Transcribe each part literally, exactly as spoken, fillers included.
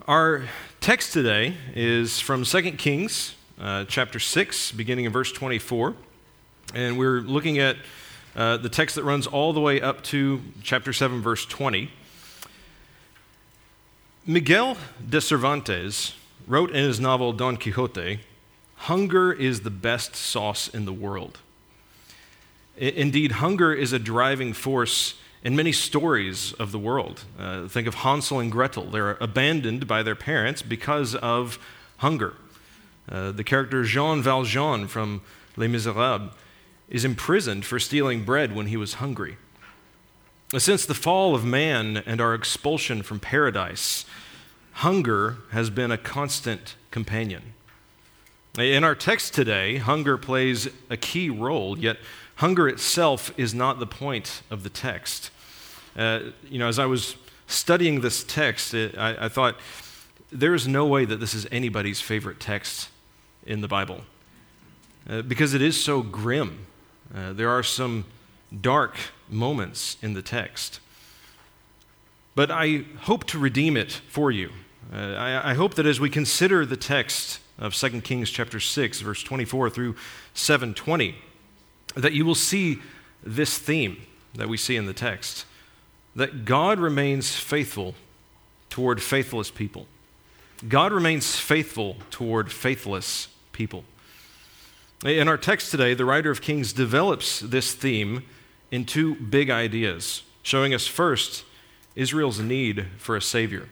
Our text today is from Second Kings, uh, chapter six, beginning in verse twenty-four. And we're looking at uh, the text that runs all the way up to chapter seven, verse twenty. Miguel de Cervantes wrote in his novel Don Quixote, "Hunger is the best sauce in the world." I- indeed, hunger is a driving force in many stories of the world. Uh, think of Hansel and Gretel. They're abandoned by their parents because of hunger. Uh, the character Jean Valjean from Les Miserables is imprisoned for stealing bread when he was hungry. Since the fall of man and our expulsion from paradise, hunger has been a constant companion. In our text today, hunger plays a key role, yet hunger itself is not the point of the text. Uh, you know, as I was studying this text, it, I, I thought, there is no way that this is anybody's favorite text in the Bible, uh, because it is so grim. Uh, there are some dark moments in the text. But I hope to redeem it for you. Uh, I, I hope that as we consider the text of Second Kings chapter six, verse twenty-four through seven twenty, that you will see this theme that we see in the text, that God remains faithful toward faithless people. God remains faithful toward faithless people. In our text today, the writer of Kings develops this theme in two big ideas, showing us first Israel's need for a Savior.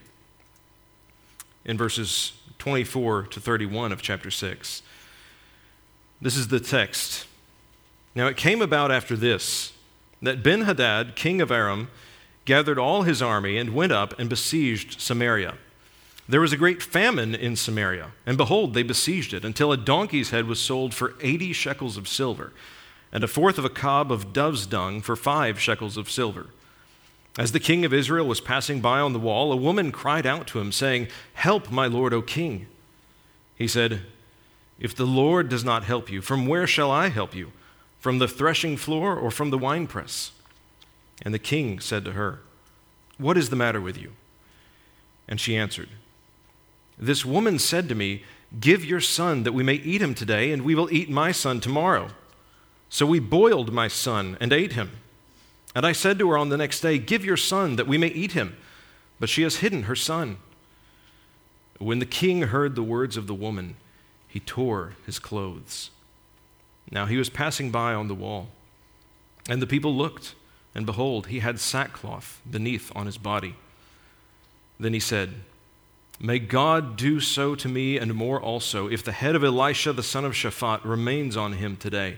In verses twenty-four to thirty-one of chapter six, this is the text. "Now it came about after this, that Ben-Hadad, king of Aram, gathered all his army and went up and besieged Samaria. There was a great famine in Samaria, and behold, they besieged it, until a donkey's head was sold for eighty shekels of silver, and a fourth of a cob of dove's dung for five shekels of silver. As the king of Israel was passing by on the wall, a woman cried out to him, saying, 'Help, my lord, O king.' He said, 'If the Lord does not help you, from where shall I help you? From the threshing floor or from the winepress?' And the king said to her, 'What is the matter with you?' And she answered, 'This woman said to me, "Give your son that we may eat him today, and we will eat my son tomorrow." So we boiled my son and ate him. And I said to her on the next day, "Give your son that we may eat him." But she has hidden her son.' When the king heard the words of the woman, he tore his clothes. Now he was passing by on the wall, and the people looked, and behold, he had sackcloth beneath on his body. Then he said, 'May God do so to me and more also, if the head of Elisha the son of Shaphat remains on him today.'"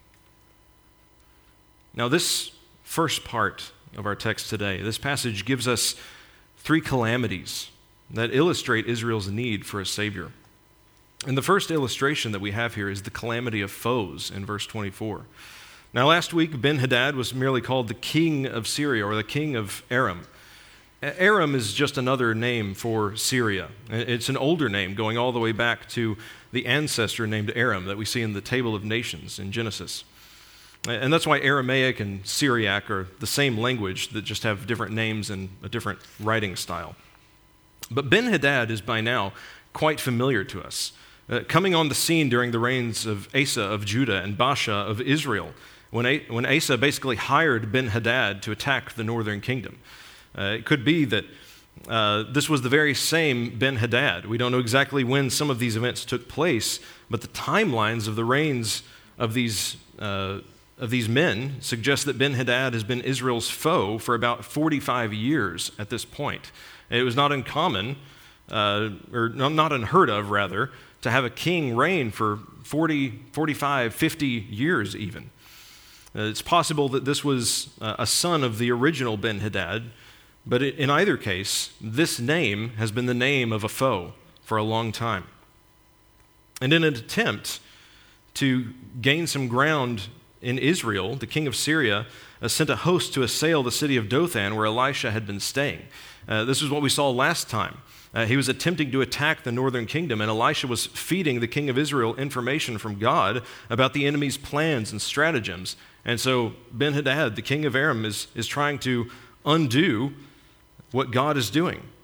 Now this first part of our text today, this passage gives us three calamities that illustrate Israel's need for a Savior. And the first illustration that we have here is the calamity of foes in verse twenty-four. Now last week, Ben-Hadad was merely called the king of Syria, or the king of Aram. Aram is just another name for Syria. It's an older name going all the way back to the ancestor named Aram that we see in the Table of Nations in Genesis. And that's why Aramaic and Syriac are the same language that just have different names and a different writing style. But Ben-Hadad is by now quite familiar to us, uh, coming on the scene during the reigns of Asa of Judah and Baasha of Israel, when, A- when Asa basically hired Ben-Hadad to attack the northern kingdom. Uh, it could be that uh, this was the very same Ben-Hadad. We don't know exactly when some of these events took place, but the timelines of the reigns of these uh, of these men suggest that Ben-Hadad has been Israel's foe for about forty-five years at this point. It was not uncommon, uh, or not unheard of, rather, to have a king reign for forty, forty-five, fifty years even. Uh, it's possible that this was uh, a son of the original Ben-Hadad, but in either case, this name has been the name of a foe for a long time. And in an attempt to gain some ground in Israel, the king of Syria uh, sent a host to assail the city of Dothan where Elisha had been staying. Uh, this is what we saw last time. Uh, he was attempting to attack the northern kingdom, and Elisha was feeding the king of Israel information from God about the enemy's plans and stratagems. And so Ben-Hadad, the king of Aram, is, is trying to undo what God is doing.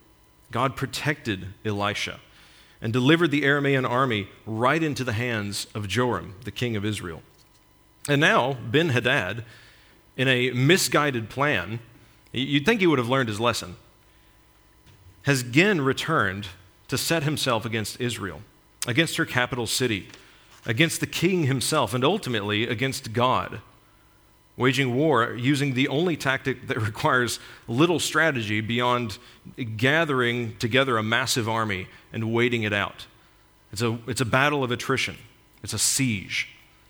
God protected Elisha and delivered the Aramean army right into the hands of Joram, the king of Israel. And now, Ben-Hadad, in a misguided plan, you'd think he would have learned his lesson, has again returned to set himself against Israel, against her capital city, against the king himself, and ultimately against God, waging war using the only tactic that requires little strategy beyond gathering together a massive army and waiting it out. It's a, it's a battle of attrition. It's a siege.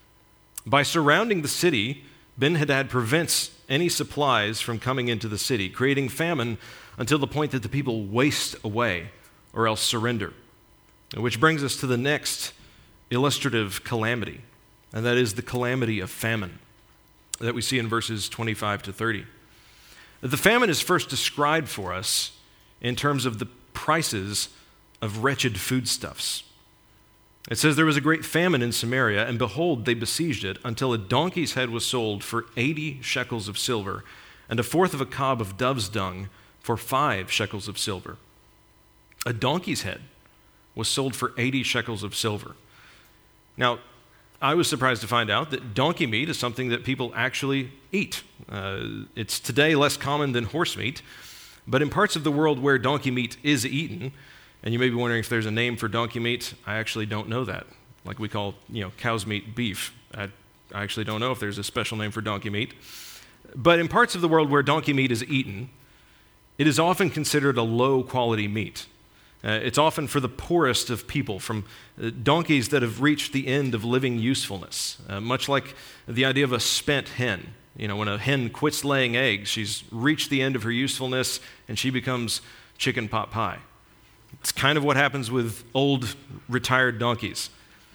By surrounding the city, Ben-Hadad prevents any supplies from coming into the city, creating famine until the point that the people waste away or else surrender. Which brings us to the next illustrative calamity, and that is the calamity of famine that we see in verses twenty-five to thirty. The famine is first described for us in terms of the prices of wretched foodstuffs. It says, there was a great famine in Samaria, and behold, they besieged it until a donkey's head was sold for eighty shekels of silver, and a fourth of a cob of dove's dung for five shekels of silver. A donkey's head was sold for eighty shekels of silver. Now, I was surprised to find out that donkey meat is something that people actually eat. Uh, it's today less common than horse meat, but in parts of the world where donkey meat is eaten, and you may be wondering if there's a name for donkey meat, I actually don't know that. Like we call, you know, cow's meat beef. I, I actually don't know if there's a special name for donkey meat. But in parts of the world where donkey meat is eaten, it is often considered a low-quality meat. Uh, it's often for the poorest of people, from uh, donkeys that have reached the end of living usefulness, uh, much like the idea of a spent hen. You know, when a hen quits laying eggs, she's reached the end of her usefulness, and she becomes chicken pot pie. It's kind of what happens with old, retired donkeys.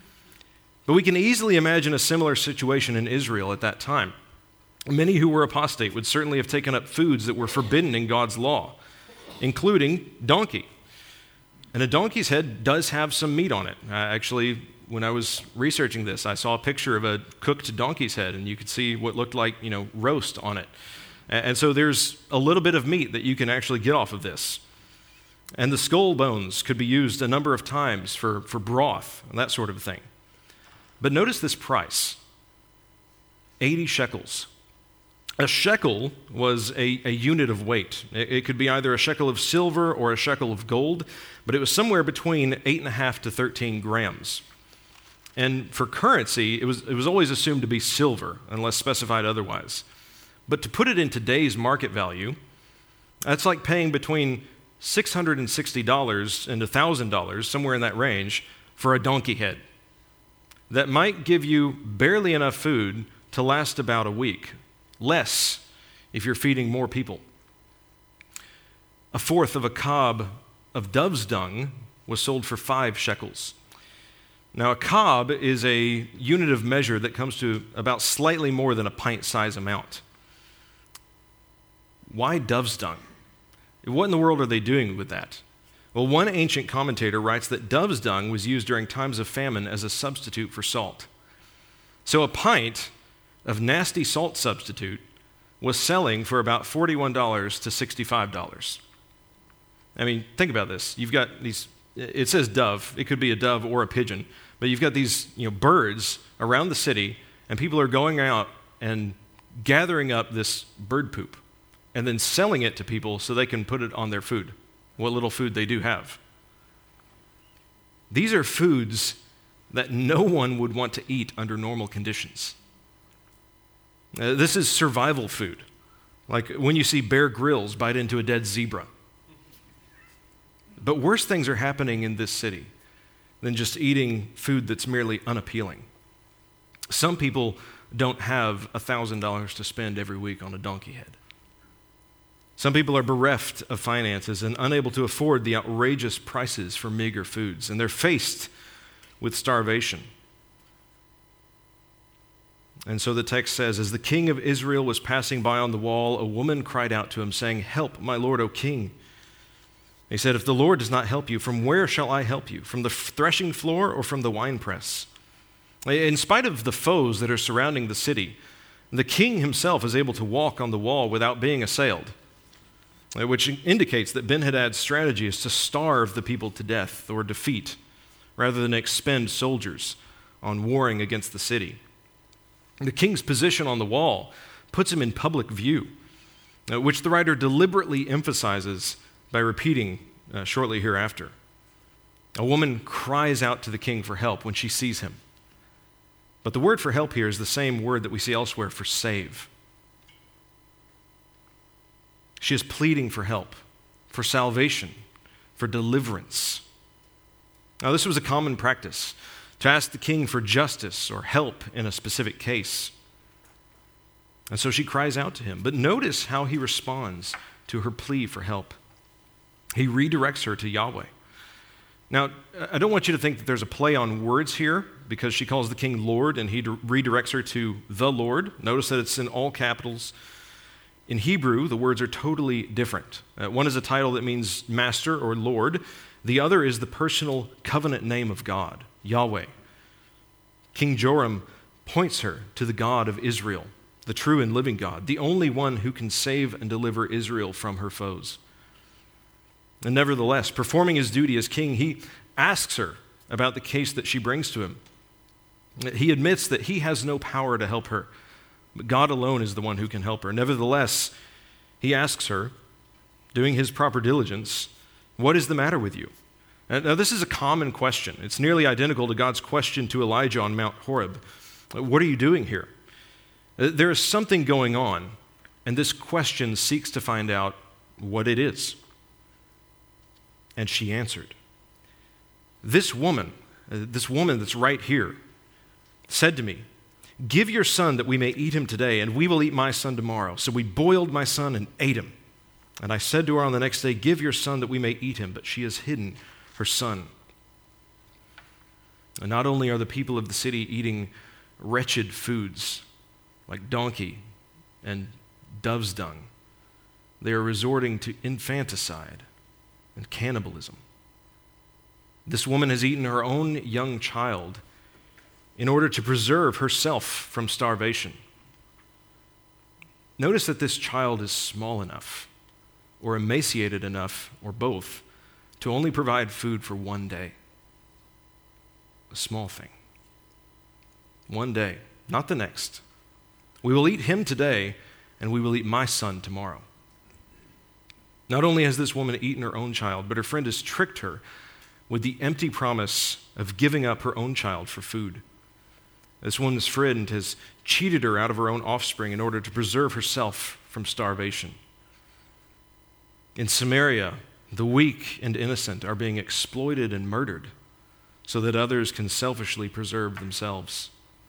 But we can easily imagine a similar situation in Israel at that time. Many who were apostate would certainly have taken up foods that were forbidden in God's law, including donkey. And a donkey's head does have some meat on it. Uh, actually, when I was researching this, I saw a picture of a cooked donkey's head, and you could see what looked like, you know, roast on it. And, and so there's a little bit of meat that you can actually get off of this. And the skull bones could be used a number of times for, for broth and that sort of thing. But notice this price, eighty shekels. A shekel was a, a unit of weight. It, it could be either a shekel of silver or a shekel of gold, but it was somewhere between eight and a half to thirteen grams. And for currency, it was, it was always assumed to be silver, unless specified otherwise. But to put it in today's market value, that's like paying between six hundred sixty dollars and one thousand dollars, somewhere in that range, for a donkey head. That might give you barely enough food to last about a week, less if you're feeding more people. A fourth of a cob of dove's dung was sold for five shekels. Now, a cob is a unit of measure that comes to about slightly more than a pint-size amount. Why dove's dung? What in the world are they doing with that? Well, one ancient commentator writes that dove's dung was used during times of famine as a substitute for salt. So a pint of nasty salt substitute was selling for about forty-one dollars to sixty-five dollars. I mean, think about this. You've got these, it says dove. It could be a dove or a pigeon. But you've got these, you know, birds around the city, and people are going out and gathering up this bird poop and then selling it to people so they can put it on their food, what little food they do have. These are foods that no one would want to eat under normal conditions. Uh, this is survival food, like when you see Bear Grylls bite into a dead zebra. But worse things are happening in this city than just eating food that's merely unappealing. Some people don't have one thousand dollars to spend every week on a donkey head. Some people are bereft of finances and unable to afford the outrageous prices for meager foods, and they're faced with starvation. And so the text says, as the king of Israel was passing by on the wall, a woman cried out to him, saying, "Help, my lord, O king." He said, "If the Lord does not help you, from where shall I help you? From the threshing floor or from the winepress?" In spite of the foes that are surrounding the city, the king himself is able to walk on the wall without being assailed. which indicates that Ben-Hadad's strategy is to starve the people to death or defeat, rather than expend soldiers on warring against the city. The king's position on the wall puts him in public view, which the writer deliberately emphasizes by repeating uh, shortly hereafter. A woman cries out to the king for help when she sees him. But the word for help here is the same word that we see elsewhere for save. She is pleading for help, for salvation, for deliverance. Now, this was a common practice, to ask the king for justice or help in a specific case. And so she cries out to him. But notice how he responds to her plea for help. He redirects her to Yahweh. Now, I don't want you to think that there's a play on words here, because she calls the king Lord and he redirects her to the Lord. Notice that it's in all capitals. In Hebrew, the words are totally different. Uh, one is a title that means master or Lord. The other is the personal covenant name of God, Yahweh. King Joram points her to the God of Israel, the true and living God, the only one who can save and deliver Israel from her foes. And nevertheless, performing his duty as king, he asks her about the case that she brings to him. He admits that he has no power to help her, but God alone is the one who can help her. Nevertheless, he asks her, doing his proper diligence, "What is the matter with you?" Now, this is a common question. It's nearly identical to God's question to Elijah on Mount Horeb. What are you doing here? There is something going on, and this question seeks to find out what it is. And she answered. This woman, this woman that's right here, said to me, "Give your son that we may eat him today, and we will eat my son tomorrow." So we boiled my son and ate him. And I said to her on the next day, "Give your son that we may eat him." But she has hidden her son. And not only are the people of the city eating wretched foods like donkey and dove's dung, they are resorting to infanticide and cannibalism. This woman has eaten her own young child in order to preserve herself from starvation. Notice that this child is small enough, or emaciated enough, or both, to only provide food for one day. A small thing. One day, not the next. We will eat him today, and we will eat my son tomorrow. Not only has this woman eaten her own child, but her friend has tricked her with the empty promise of giving up her own child for food. This woman's friend has cheated her out of her own offspring in order to preserve herself from starvation. In Samaria, the weak and innocent are being exploited and murdered so that others can selfishly preserve themselves.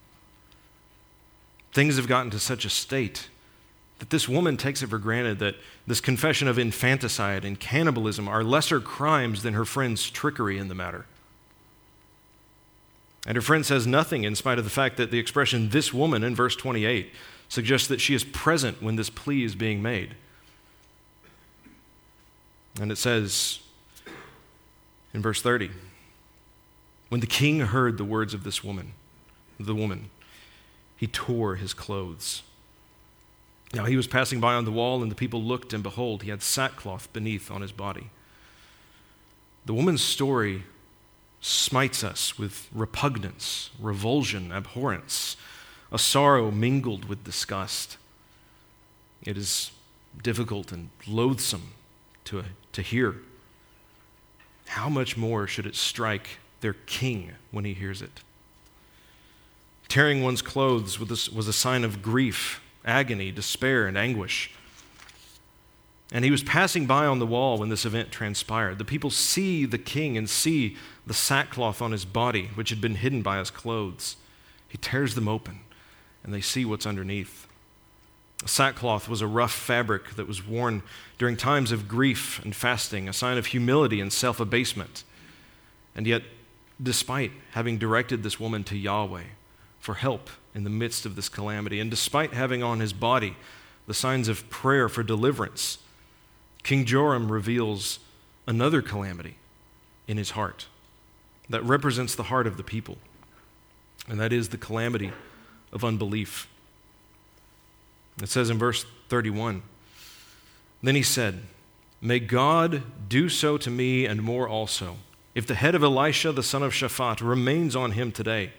Things have gotten to such a state that this woman takes it for granted that this confession of infanticide and cannibalism are lesser crimes than her friend's trickery in the matter. And her friend says nothing in spite of the fact that the expression "this woman" in verse twenty-eight suggests that she is present when this plea is being made. And it says in verse thirty, when the king heard the words of this woman, the woman, he tore his clothes. Now he was passing by on the wall, and the people looked, and behold, he had sackcloth beneath on his body. The woman's story smites us with repugnance, revulsion, abhorrence, a sorrow mingled with disgust. It is difficult and loathsome to, to hear. How much more should it strike their king when he hears it? Tearing one's clothes was a sign of grief, agony, despair, and anguish. And he was passing by on the wall when this event transpired. The people see the king and see the sackcloth on his body, which had been hidden by his clothes. He tears them open, and they see what's underneath. A sackcloth was a rough fabric that was worn during times of grief and fasting, a sign of humility and self-abasement. And yet, despite having directed this woman to Yahweh for help in the midst of this calamity, and despite having on his body the signs of prayer for deliverance, King Joram reveals another calamity in his heart that represents the heart of the people, and that is the calamity of unbelief. It says in verse thirty-one, then he said, May God do so to me and more also, if the head of Elisha the son of Shaphat remains on him today."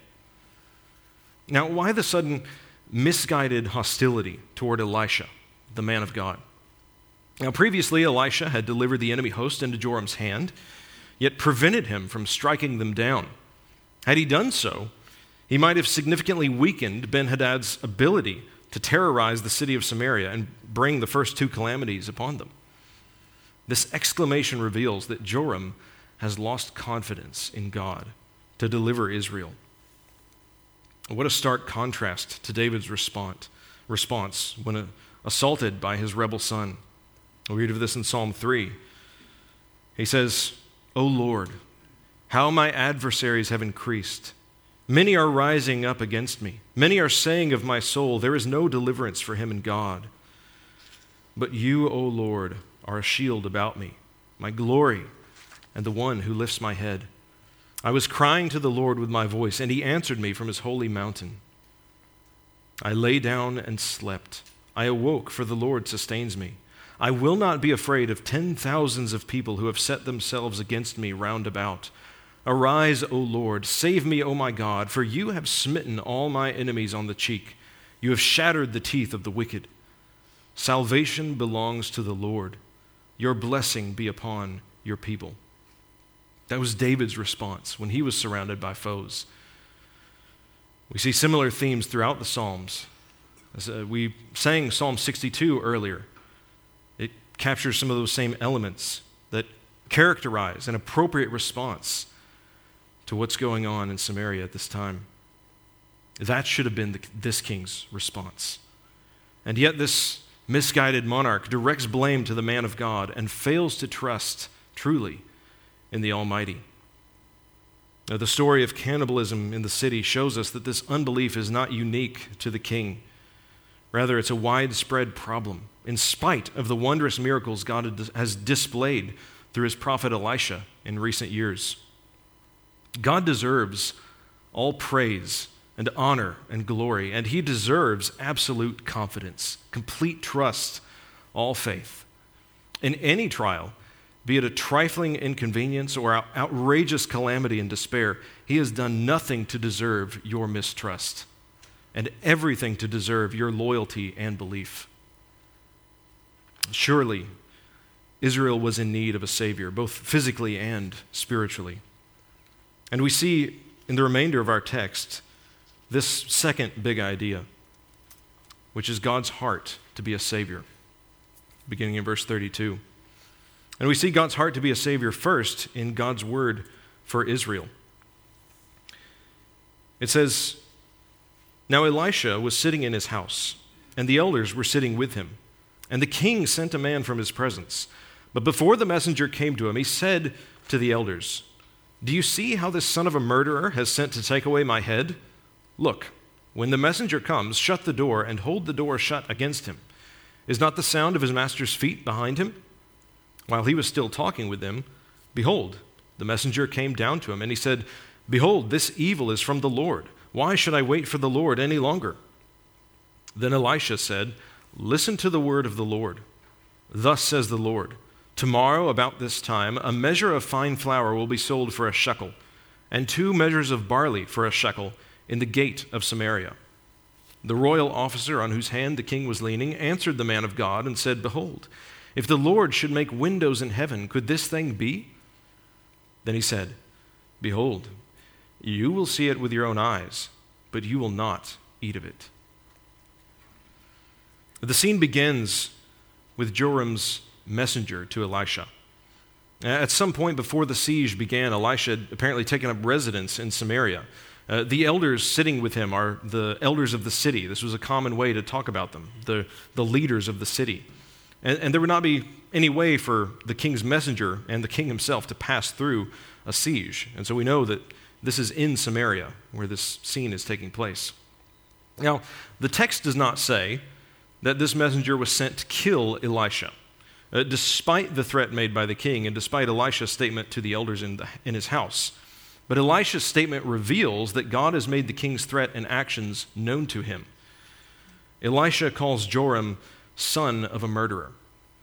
Now, why the sudden misguided hostility toward Elisha, the man of God? Now, previously, Elisha had delivered the enemy host into Joram's hand, yet prevented him from striking them down. Had he done so, he might have significantly weakened Ben-Hadad's ability to terrorize the city of Samaria and bring the first two calamities upon them. This exclamation reveals that Joram has lost confidence in God to deliver Israel. What a stark contrast to David's response, response when uh, assaulted by his rebel son. We read of this in Psalm three. He says, "O Lord, how my adversaries have increased. Many are rising up against me. Many are saying of my soul, there is no deliverance for him in God. But you, O Lord, are a shield about me, my glory, and the one who lifts my head. I was crying to the Lord with my voice, and he answered me from his holy mountain. I lay down and slept. I awoke, for the Lord sustains me. I will not be afraid of ten thousands of people who have set themselves against me round about. Arise, O Lord, save me, O my God, for you have smitten all my enemies on the cheek. You have shattered the teeth of the wicked. Salvation belongs to the Lord. Your blessing be upon your people." That was David's response when he was surrounded by foes. We see similar themes throughout the Psalms. As uh, we sang Psalm sixty-two earlier, it captures some of those same elements that characterize an appropriate response to what's going on in Samaria at this time. That should have been the, this king's response. And yet this misguided monarch directs blame to the man of God and fails to trust truly in the Almighty. Now, the story of cannibalism in the city shows us that this unbelief is not unique to the king. Rather, it's a widespread problem, in spite of the wondrous miracles God has displayed through his prophet Elisha in recent years. God deserves all praise and honor and glory, and he deserves absolute confidence, complete trust, all faith. In any trial, be it a trifling inconvenience or out- outrageous calamity and despair, he has done nothing to deserve your mistrust and everything to deserve your loyalty and belief. Surely, Israel was in need of a Savior, both physically and spiritually. And we see in the remainder of our text this second big idea, which is God's heart to be a Savior, beginning in verse thirty-two. And we see God's heart to be a Savior first in God's word for Israel. It says, "Now Elisha was sitting in his house, and the elders were sitting with him. And the king sent a man from his presence. But before the messenger came to him, he said to the elders, 'Do you see how this son of a murderer has sent to take away my head? Look, when the messenger comes, shut the door and hold the door shut against him. Is not the sound of his master's feet behind him?' While he was still talking with them, behold, the messenger came down to him, and he said, 'Behold, this evil is from the Lord. Why should I wait for the Lord any longer?' Then Elisha said, 'Listen to the word of the Lord. Thus says the Lord, tomorrow about this time, a measure of fine flour will be sold for a shekel, and two measures of barley for a shekel in the gate of Samaria.' The royal officer on whose hand the king was leaning answered the man of God and said, 'Behold, if the Lord should make windows in heaven, could this thing be?' Then he said, 'Behold, you will see it with your own eyes, but you will not eat of it.'" The scene begins with Joram's messenger to Elisha. At some point before the siege began, Elisha had apparently taken up residence in Samaria. Uh, the elders sitting with him are the elders of the city. This was a common way to talk about them, the, the leaders of the city. And, and there would not be any way for the king's messenger and the king himself to pass through a siege. And so we know that this is in Samaria where this scene is taking place. Now, the text does not say that this messenger was sent to kill Elisha, uh, despite the threat made by the king and despite Elisha's statement to the elders in, the, in his house. But Elisha's statement reveals that God has made the king's threat and actions known to him. Elisha calls Joram son of a murderer.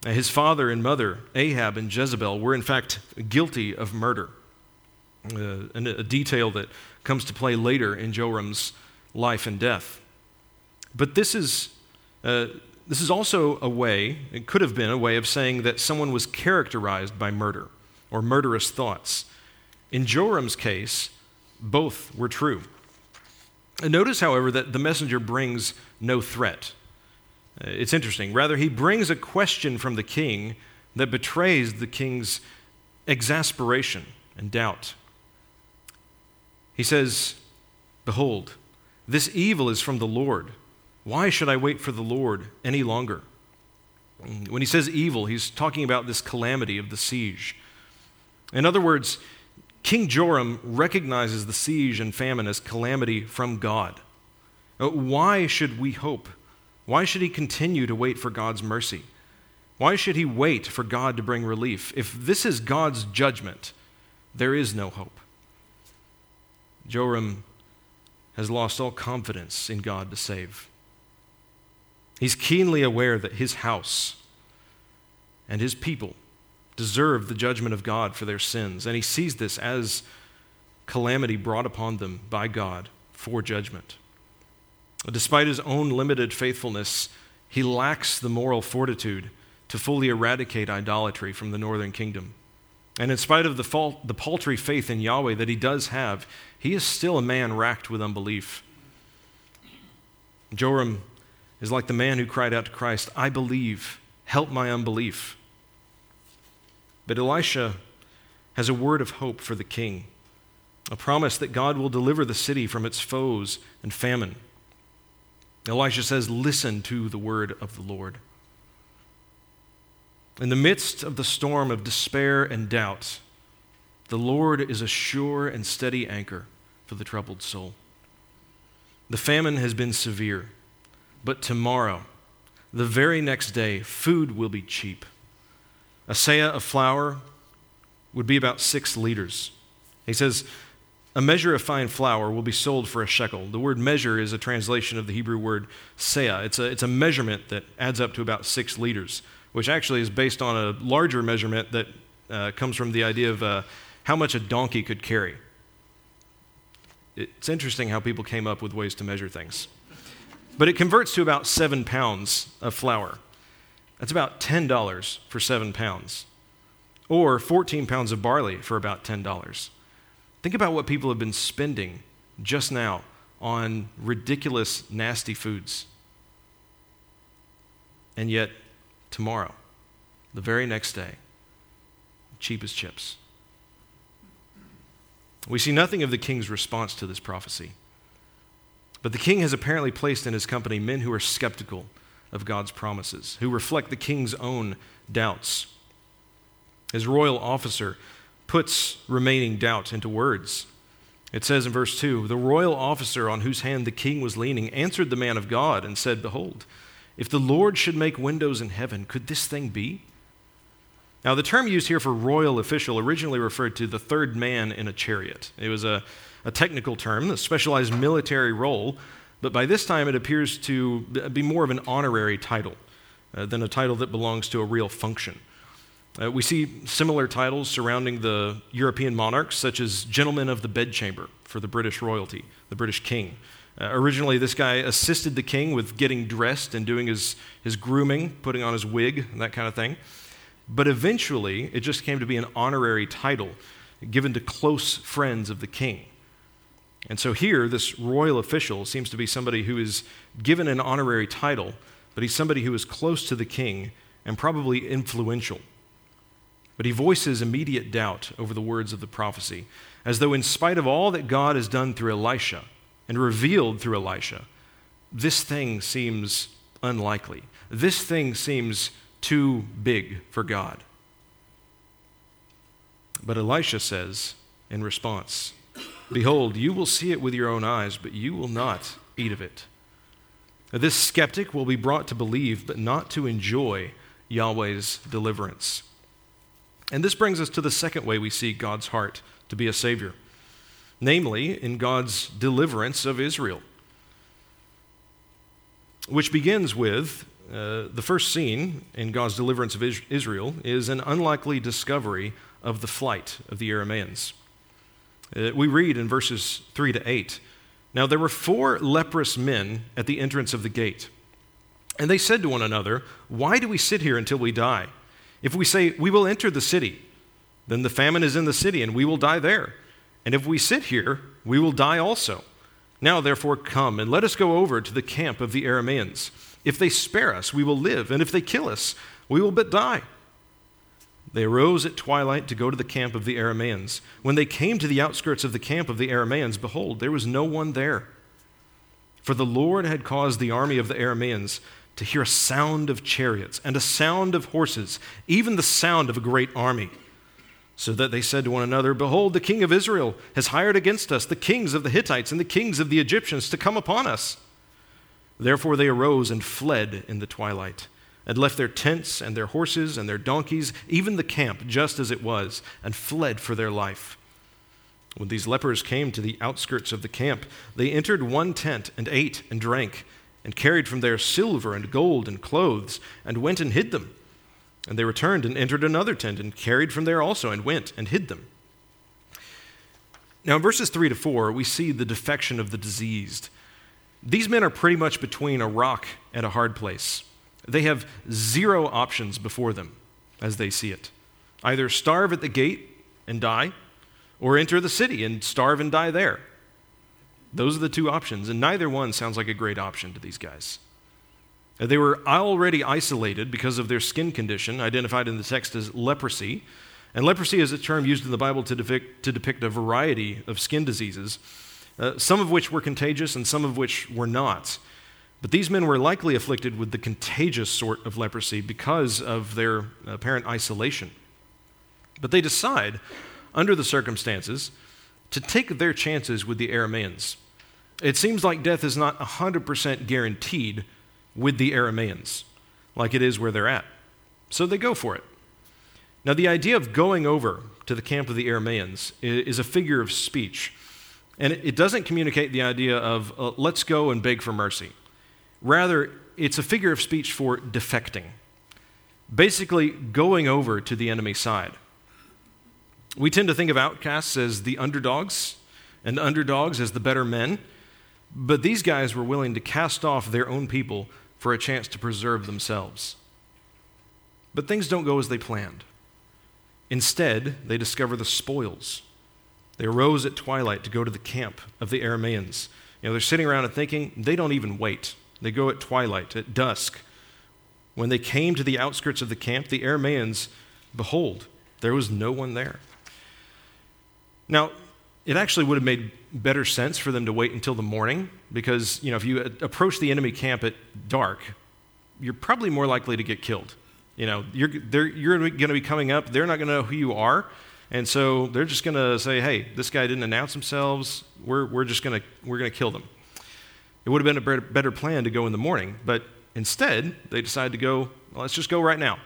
His father and mother, Ahab and Jezebel, were in fact guilty of murder, uh, and a detail that comes to play later in Joram's life and death. But this is, uh, this is also a way, it could have been a way of saying that someone was characterized by murder or murderous thoughts. In Joram's case, both were true. And notice, however, that the messenger brings no threat. It's interesting. Rather, he brings a question from the king that betrays the king's exasperation and doubt. He says, "Behold, this evil is from the Lord. Why should I wait for the Lord any longer?" When he says evil, he's talking about this calamity of the siege. In other words, King Joram recognizes the siege and famine as calamity from God. Why should we hope? Why should he continue to wait for God's mercy? Why should he wait for God to bring relief? If this is God's judgment, there is no hope. Joram has lost all confidence in God to save. He's keenly aware that his house and his people deserve the judgment of God for their sins, and he sees this as calamity brought upon them by God for judgment. Despite his own limited faithfulness, he lacks the moral fortitude to fully eradicate idolatry from the northern kingdom. And in spite of the, fault, the paltry faith in Yahweh that he does have, he is still a man racked with unbelief. Joram is like the man who cried out to Christ, "I believe, help my unbelief." But Elisha has a word of hope for the king, a promise that God will deliver the city from its foes and famine. Elisha says, "Listen to the word of the Lord." In the midst of the storm of despair and doubt, the Lord is a sure and steady anchor for the troubled soul. The famine has been severe, but tomorrow, the very next day, food will be cheap. A seah of flour would be about six liters. He says, a measure of fine flour will be sold for a shekel. The word measure is a translation of the Hebrew word seah. It's a, it's a measurement that adds up to about six liters, which actually is based on a larger measurement that uh, comes from the idea of uh, how much a donkey could carry. It's interesting how people came up with ways to measure things. But it converts to about seven pounds of flour. That's about ten dollars for seven pounds, or fourteen pounds of barley for about ten dollars. Think about what people have been spending just now on ridiculous, nasty foods. And yet, tomorrow, the very next day, cheap as chips. We see nothing of the king's response to this prophecy. But the king has apparently placed in his company men who are skeptical of God's promises, who reflect the king's own doubts. His royal officer puts remaining doubt into words. It says in verse two, "The royal officer on whose hand the king was leaning answered the man of God and said, 'Behold, if the Lord should make windows in heaven, could this thing be?'" Now, the term used here for royal official originally referred to the third man in a chariot. It was a, a technical term, a specialized military role, but by this time it appears to be more of an honorary title uh, than a title that belongs to a real function. Uh, we see similar titles surrounding the European monarchs, such as Gentleman of the Bedchamber for the British royalty, the British king. Uh, originally, this guy assisted the king with getting dressed and doing his, his grooming, putting on his wig, and that kind of thing. But eventually, it just came to be an honorary title given to close friends of the king. And so here, this royal official seems to be somebody who is given an honorary title, but he's somebody who is close to the king and probably influential. But he voices immediate doubt over the words of the prophecy, as though in spite of all that God has done through Elisha and revealed through Elisha, this thing seems unlikely. This thing seems too big for God. But Elisha says in response, "Behold, you will see it with your own eyes, but you will not eat of it." This skeptic will be brought to believe, but not to enjoy Yahweh's deliverance. And this brings us to the second way we see God's heart to be a Savior, namely in God's deliverance of Israel, which begins with uh, the first scene in God's deliverance of Israel is an unlikely discovery of the flight of the Arameans. Uh, we read in verses three to eight, "Now there were four leprous men at the entrance of the gate. And they said to one another, 'Why do we sit here until we die? If we say, we will enter the city, then the famine is in the city, and we will die there. And if we sit here, we will die also. Now therefore come, and let us go over to the camp of the Arameans. If they spare us, we will live, and if they kill us, we will but die.' They arose at twilight to go to the camp of the Arameans. When they came to the outskirts of the camp of the Arameans, behold, there was no one there. For the Lord had caused the army of the Arameans to hear a sound of chariots and a sound of horses, even the sound of a great army. So that they said to one another, 'Behold, the king of Israel has hired against us the kings of the Hittites and the kings of the Egyptians to come upon us.' Therefore they arose and fled in the twilight, and left their tents and their horses and their donkeys, even the camp just as it was, and fled for their life. When these lepers came to the outskirts of the camp, they entered one tent and ate and drank, and carried from there silver and gold and clothes, and went and hid them. And they returned and entered another tent, and carried from there also, and went and hid them." Now in verses three to four, we see the defection of the diseased. These men are pretty much between a rock and a hard place. They have zero options before them, as they see it. Either starve at the gate and die, or enter the city and starve and die there. Those are the two options, and neither one sounds like a great option to these guys. They were already isolated because of their skin condition, identified in the text as leprosy. And leprosy is a term used in the Bible to depict, to depict a variety of skin diseases, uh, some of which were contagious and some of which were not. But these men were likely afflicted with the contagious sort of leprosy because of their apparent isolation. But they decide, under the circumstances, to take their chances with the Arameans. It seems like death is not one hundred percent guaranteed with the Arameans, like it is where they're at. So they go for it. Now, the idea of going over to the camp of the Arameans is a figure of speech, and it doesn't communicate the idea of, uh, let's go and beg for mercy. Rather, it's a figure of speech for defecting, basically going over to the enemy side. We tend to think of outcasts as the underdogs, and underdogs as the better men, but these guys were willing to cast off their own people for a chance to preserve themselves. But things don't go as they planned. Instead, they discover the spoils. They arose at twilight to go to the camp of the Arameans. You know, they're sitting around and thinking, they don't even wait. They go at twilight, at dusk. When they came to the outskirts of the camp, the Arameans, behold, there was no one there. Now, it actually would have made better sense for them to wait until the morning, because, you know, if you approach the enemy camp at dark, you're probably more likely to get killed. You know, you're, you're going to be coming up, they're not going to know who you are, and so they're just going to say, hey, this guy didn't announce themselves, we're, we're just going to we're going to kill them. It would have been a better, better plan to go in the morning, but instead, they decided to go, well, let's just go right now.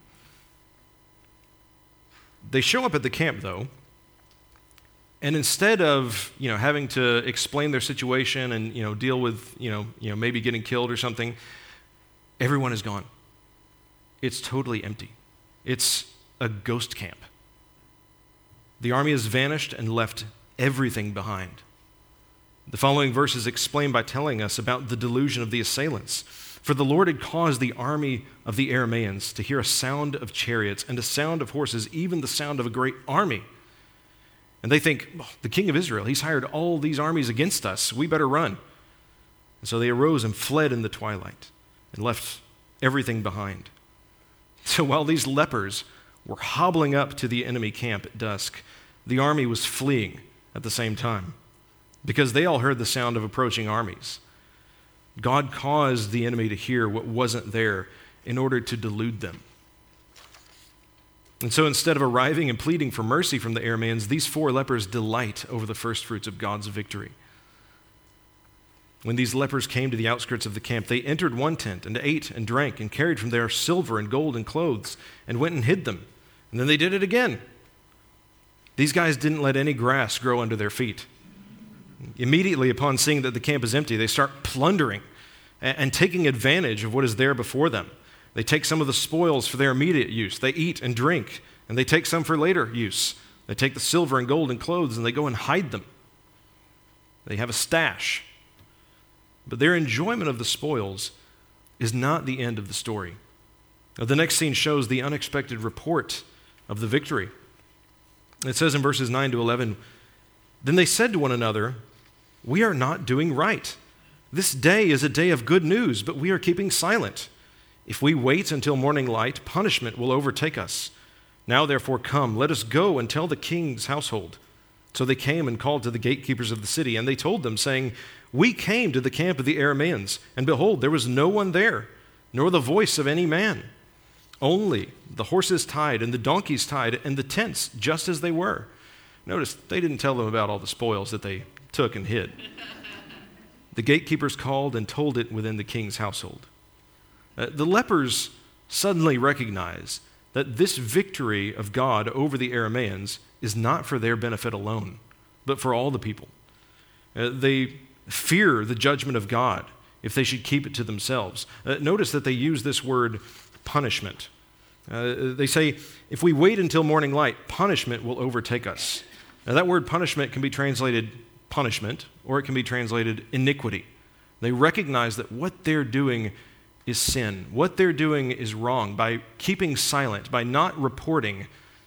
They show up at the camp, though, and instead of, you know, having to explain their situation and, you know, deal with, you know, you know, maybe getting killed or something, everyone is gone. It's totally empty. It's a ghost camp. The army has vanished and left everything behind. The following verses explain by telling us about the delusion of the assailants. For the Lord had caused the army of the Arameans to hear a sound of chariots and a sound of horses, even the sound of a great army. And they think, oh, the king of Israel, he's hired all these armies against us. We better run. And so they arose and fled in the twilight and left everything behind. So while these lepers were hobbling up to the enemy camp at dusk, the army was fleeing at the same time because they all heard the sound of approaching armies. God caused the enemy to hear what wasn't there in order to delude them. And so instead of arriving and pleading for mercy from the Arameans, these four lepers delight over the first fruits of God's victory. When these lepers came to the outskirts of the camp, they entered one tent and ate and drank and carried from there silver and gold and clothes and went and hid them. And then they did it again. These guys didn't let any grass grow under their feet. Immediately upon seeing that the camp is empty, they start plundering. and, and taking advantage of what is there before them. They take some of the spoils for their immediate use. They eat and drink, and they take some for later use. They take the silver and gold and clothes, and they go and hide them. They have a stash. But their enjoyment of the spoils is not the end of the story. Now, the next scene shows the unexpected report of the victory. It says in verses nine to eleven, "Then they said to one another, 'We are not doing right. This day is a day of good news, but we are keeping silent. If we wait until morning light, punishment will overtake us. Now therefore come, let us go and tell the king's household.' So they came and called to the gatekeepers of the city, and they told them, saying, 'We came to the camp of the Arameans, and behold, there was no one there, nor the voice of any man. Only the horses tied and the donkeys tied and the tents just as they were.'" Notice, they didn't tell them about all the spoils that they took and hid. "The gatekeepers called and told it within the king's household." Uh, the lepers suddenly recognize that this victory of God over the Arameans is not for their benefit alone, but for all the people. Uh, they fear the judgment of God if they should keep it to themselves. Uh, notice that they use this word punishment. Uh, they say, if we wait until morning light, punishment will overtake us. Now, that word punishment can be translated punishment, or it can be translated iniquity. They recognize that what they're doing is sin. What they're doing is wrong. By keeping silent, by not reporting,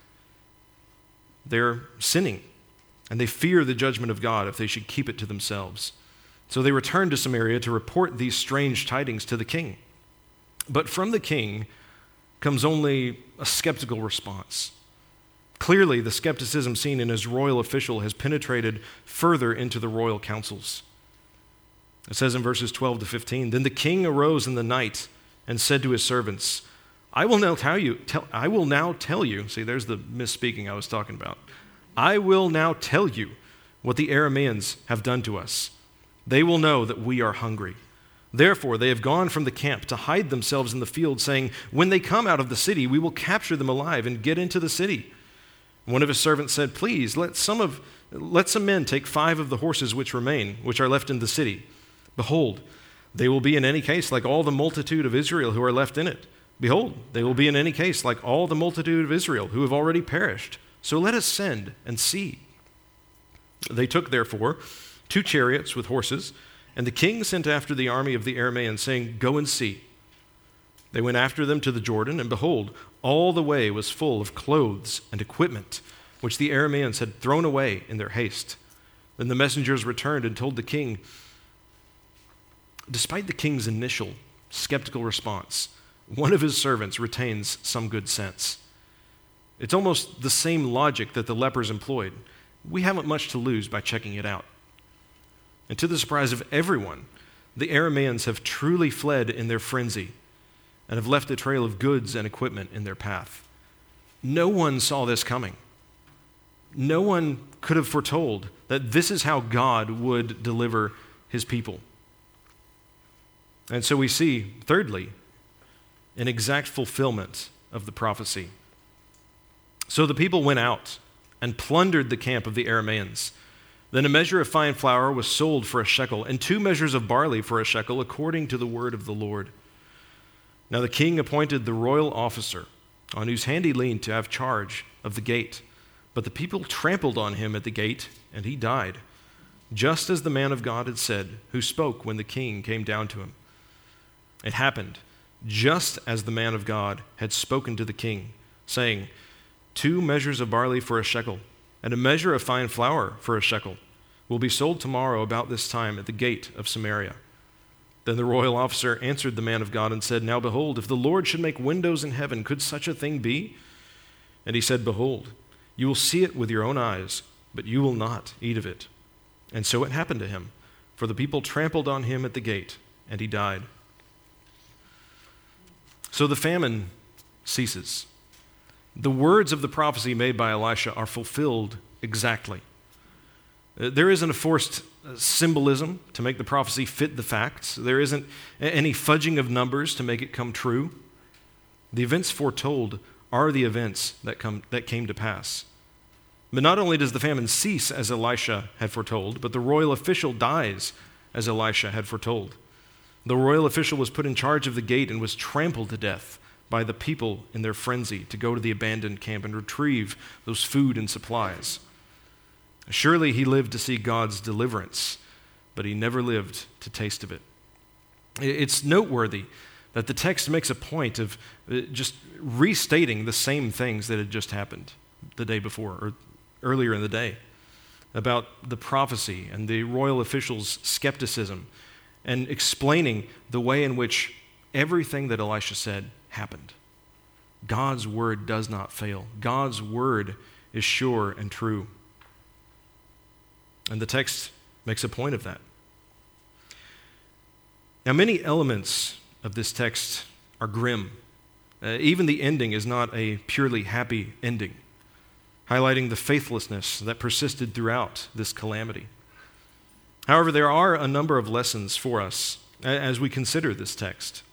they're sinning. And they fear the judgment of God if they should keep it to themselves. So they return to Samaria to report these strange tidings to the king. But from the king comes only a skeptical response. Clearly, the skepticism seen in his royal official has penetrated further into the royal councils. It says in verses twelve to fifteen, "Then the king arose in the night and said to his servants, 'I will now tell you, tell, I will now tell you,'" see, there's the misspeaking I was talking about. "I will now tell you what the Arameans have done to us. They will know that we are hungry. Therefore, they have gone from the camp to hide themselves in the field, saying, 'When they come out of the city, we will capture them alive and get into the city.' One of his servants said, 'Please, let some of let some men take five of the horses which remain, which are left in the city. Behold, they will be in any case like all the multitude of Israel who are left in it. Behold, they will be in any case like all the multitude of Israel who have already perished. So let us send and see.' They took, therefore, two chariots with horses, and the king sent after the army of the Arameans, saying, 'Go and see.' They went after them to the Jordan, and behold, all the way was full of clothes and equipment, which the Arameans had thrown away in their haste. Then the messengers returned and told the king." Despite the king's initial skeptical response, one of his servants retains some good sense. It's almost the same logic that the lepers employed. We haven't much to lose by checking it out. And to the surprise of everyone, the Arameans have truly fled in their frenzy and have left a trail of goods and equipment in their path. No one saw this coming. No one could have foretold that this is how God would deliver his people. And so we see, thirdly, an exact fulfillment of the prophecy. So the people went out and plundered the camp of the Arameans. Then a measure of fine flour was sold for a shekel, and two measures of barley for a shekel, according to the word of the Lord. Now the king appointed the royal officer, on whose hand he leaned, to have charge of the gate. But the people trampled on him at the gate, and he died, just as the man of God had said, who spoke when the king came down to him. It happened just as the man of God had spoken to the king, saying, "Two measures of barley for a shekel, and a measure of fine flour for a shekel will be sold tomorrow about this time at the gate of Samaria." Then the royal officer answered the man of God and said, "Now behold, if the Lord should make windows in heaven, could such a thing be?" And he said, "Behold, you will see it with your own eyes, but you will not eat of it." And so it happened to him, for the people trampled on him at the gate, and he died. So the famine ceases. The words of the prophecy made by Elisha are fulfilled exactly. There isn't a forced symbolism to make the prophecy fit the facts. There isn't any fudging of numbers to make it come true. The events foretold are the events that come that came to pass. But not only does the famine cease as Elisha had foretold, but the royal official dies as Elisha had foretold. The royal official was put in charge of the gate and was trampled to death by the people in their frenzy to go to the abandoned camp and retrieve those food and supplies. Surely he lived to see God's deliverance, but he never lived to taste of it. It's noteworthy that the text makes a point of just restating the same things that had just happened the day before or earlier in the day about the prophecy and the royal official's skepticism, and explaining the way in which everything that Elisha said happened. God's word does not fail. God's word is sure and true. And the text makes a point of that. Now, many elements of this text are grim. Uh, even the ending is not a purely happy ending, highlighting the faithlessness that persisted throughout this calamity. However, there are a number of lessons for us as we consider this text.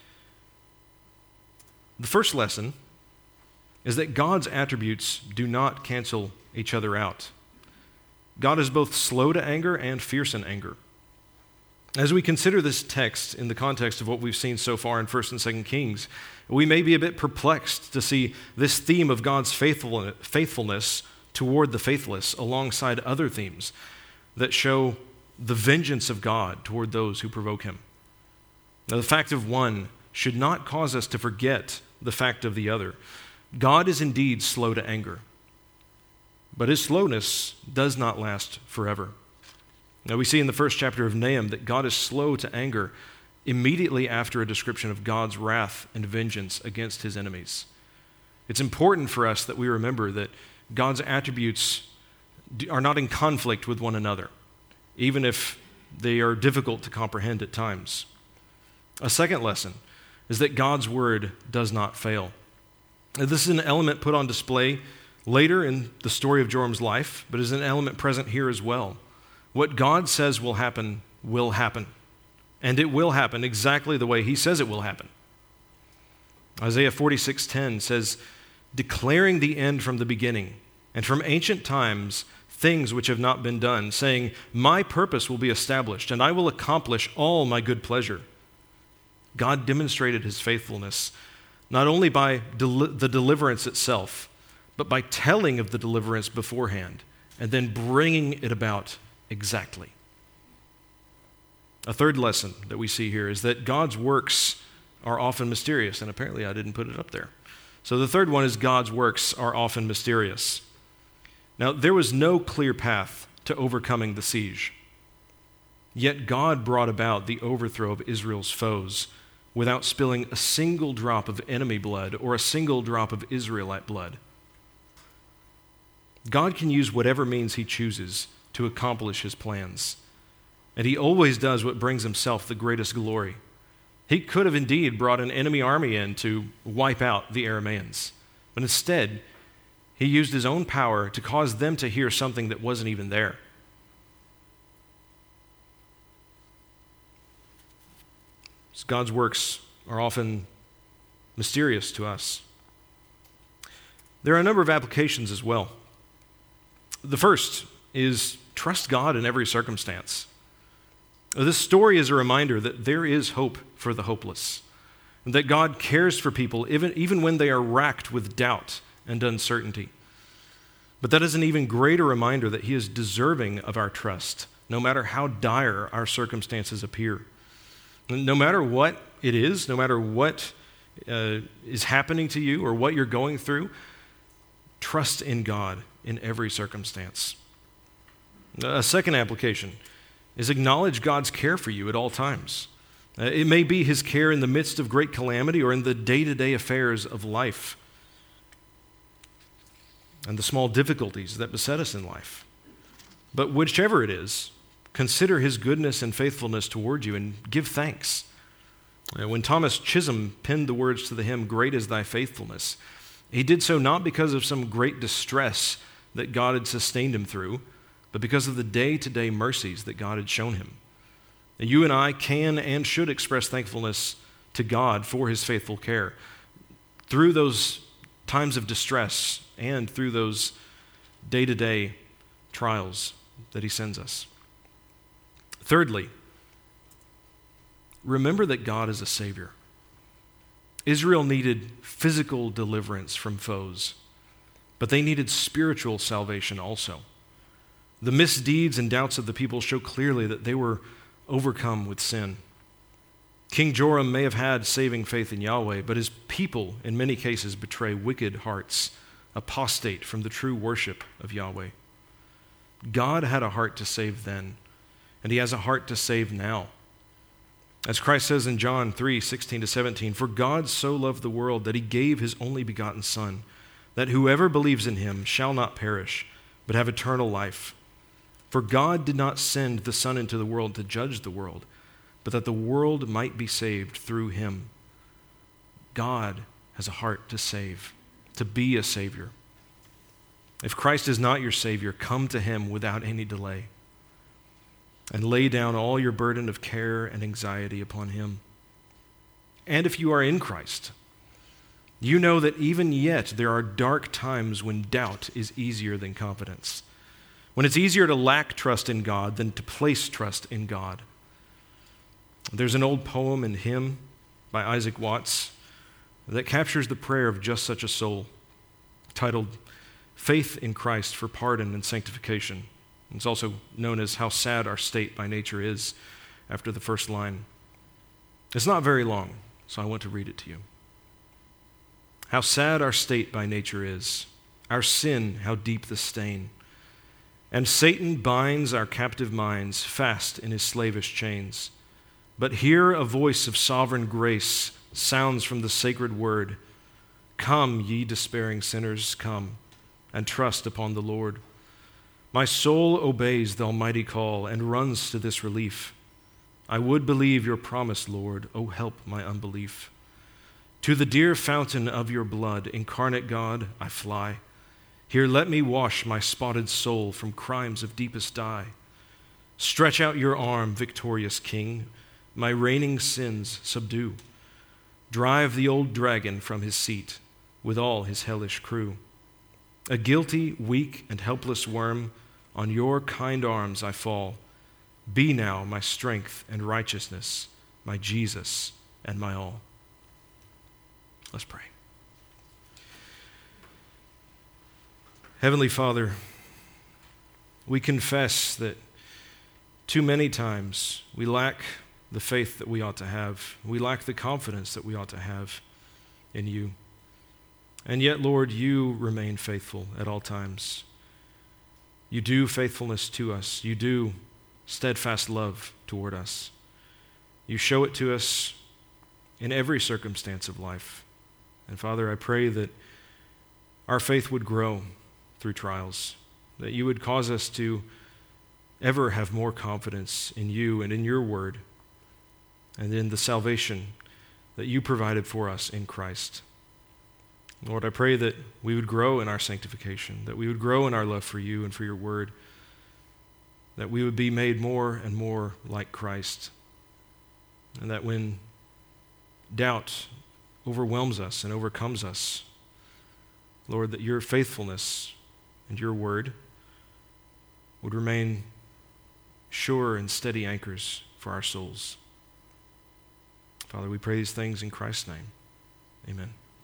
The first lesson is that God's attributes do not cancel each other out. God is both slow to anger and fierce in anger. As we consider this text in the context of what we've seen so far in First and Second Kings, we may be a bit perplexed to see this theme of God's faithfulness toward the faithless alongside other themes that show the vengeance of God toward those who provoke him. Now, the fact of one should not cause us to forget the fact of the other. God is indeed slow to anger, but his slowness does not last forever. Now, we see in the first chapter of Nahum that God is slow to anger immediately after a description of God's wrath and vengeance against his enemies. It's important for us that we remember that God's attributes are not in conflict with one another, even if they are difficult to comprehend at times. A second lesson is that God's word does not fail. This is an element put on display later in the story of Joram's life, but is an element present here as well. What God says will happen will happen, and it will happen exactly the way he says it will happen. Isaiah forty-six ten says, declaring the end from the beginning, and from ancient times things which have not been done, saying, my purpose will be established, and I will accomplish all my good pleasure. God demonstrated his faithfulness not only by del- the deliverance itself, but by telling of the deliverance beforehand, and then bringing it about exactly. A third lesson that we see here is that God's works are often mysterious, and apparently I didn't put it up there. So the third one is God's works are often mysterious. Now, there was no clear path to overcoming the siege, yet God brought about the overthrow of Israel's foes without spilling a single drop of enemy blood or a single drop of Israelite blood. God can use whatever means he chooses to accomplish his plans, and he always does what brings himself the greatest glory. He could have indeed brought an enemy army in to wipe out the Arameans, but instead, he used his own power to cause them to hear something that wasn't even there. So God's works are often mysterious to us. There are a number of applications as well. The first is trust God in every circumstance. This story is a reminder that there is hope for the hopeless, and that God cares for people even, even when they are racked with doubt and uncertainty. But that is an even greater reminder that he is deserving of our trust, no matter how dire our circumstances appear. No matter what it is, no matter what uh, is happening to you or what you're going through, trust in God in every circumstance. A second application is acknowledge God's care for you at all times. Uh, it may be his care in the midst of great calamity or in the day-to-day affairs of life and the small difficulties that beset us in life. But whichever it is, consider his goodness and faithfulness toward you and give thanks. When Thomas Chisholm penned the words to the hymn, "Great is thy faithfulness," he did so not because of some great distress that God had sustained him through, but because of the day-to-day mercies that God had shown him. And you and I can and should express thankfulness to God for his faithful care through those times of distress and through those day-to-day trials that he sends us. Thirdly, remember that God is a Savior. Israel needed physical deliverance from foes, but they needed spiritual salvation also. The misdeeds and doubts of the people show clearly that they were overcome with sin. King Joram may have had saving faith in Yahweh, but his people in many cases betray wicked hearts, apostate from the true worship of Yahweh. God had a heart to save then, and he has a heart to save now. As Christ says in John three, sixteen to seventeen, "For God so loved the world that he gave his only begotten Son, that whoever believes in him shall not perish, but have eternal life. For God did not send the Son into the world to judge the world, but that the world might be saved through him." God has a heart to save, to be a Savior. If Christ is not your Savior, come to him without any delay and lay down all your burden of care and anxiety upon him. And if you are in Christ, you know that even yet there are dark times when doubt is easier than confidence, when it's easier to lack trust in God than to place trust in God. There's an old poem and hymn by Isaac Watts that captures the prayer of just such a soul, titled "Faith in Christ for Pardon and Sanctification." It's also known as "How Sad Our State by Nature Is," after the first line. It's not very long, so I want to read it to you. "How sad our state by nature is, our sin, how deep the stain. And Satan binds our captive minds fast in his slavish chains. But here a voice of sovereign grace sounds from the sacred word. Come, ye despairing sinners, come, and trust upon the Lord. My soul obeys the almighty call and runs to this relief. I would believe your promise, Lord. Oh, help my unbelief. To the dear fountain of your blood, incarnate God, I fly. Here let me wash my spotted soul from crimes of deepest dye. Stretch out your arm, victorious King, my reigning sins subdue. Drive the old dragon from his seat with all his hellish crew. A guilty, weak, and helpless worm, on your kind arms I fall. Be now my strength and righteousness, my Jesus and my all." Let's pray. Heavenly Father, we confess that too many times we lack the faith that we ought to have. We lack the confidence that we ought to have in you. And yet, Lord, you remain faithful at all times. You do faithfulness to us. You do steadfast love toward us. You show it to us in every circumstance of life. And Father, I pray that our faith would grow through trials, that you would cause us to ever have more confidence in you and in your word and in the salvation that you provided for us in Christ. Lord, I pray that we would grow in our sanctification, that we would grow in our love for you and for your word, that we would be made more and more like Christ, and that when doubt overwhelms us and overcomes us, Lord, that your faithfulness and your word would remain sure and steady anchors for our souls. Father, we pray these things in Christ's name. Amen.